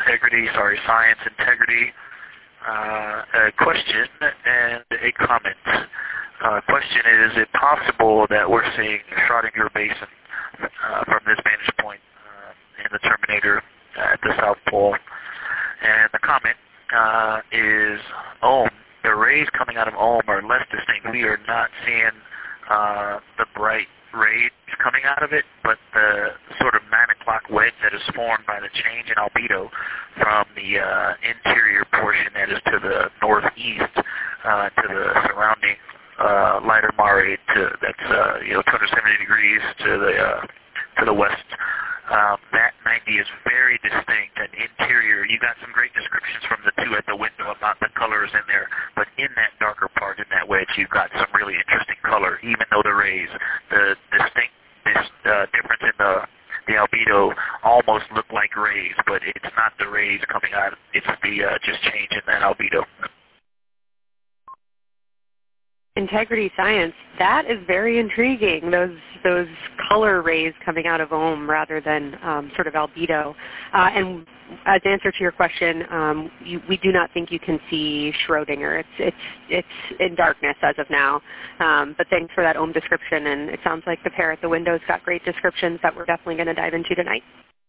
Science Integrity. A question and a comment. Question is it possible that we're seeing Schrodinger Basin from this vantage point in the Terminator at the South Pole? And the comment is OHM. The rays coming out of OHM are less distinct. We are not seeing the bright rays coming out of it, but the sort of 9 o'clock wedge that is formed by the change in albedo from the interior portion that is to the northeast to the surrounding lighter mare that's 270 degrees to the west. That 90 is very distinct and interior. You got some great descriptions from the two at the window about the colors in there, but in that darker part, in that wedge, you've got some really interesting color, even though the rays, the distinct difference in the albedo almost look like rays, but it's not the rays coming out. It's the just change in that albedo. Integrity Science, that is very intriguing, those color rays coming out of OHM rather than sort of albedo. And as answer to your question, we do not think you can see Schrodinger. It's in darkness as of now. But thanks for that OHM description, and it sounds like the pair at the window's got great descriptions that we're definitely going to dive into tonight.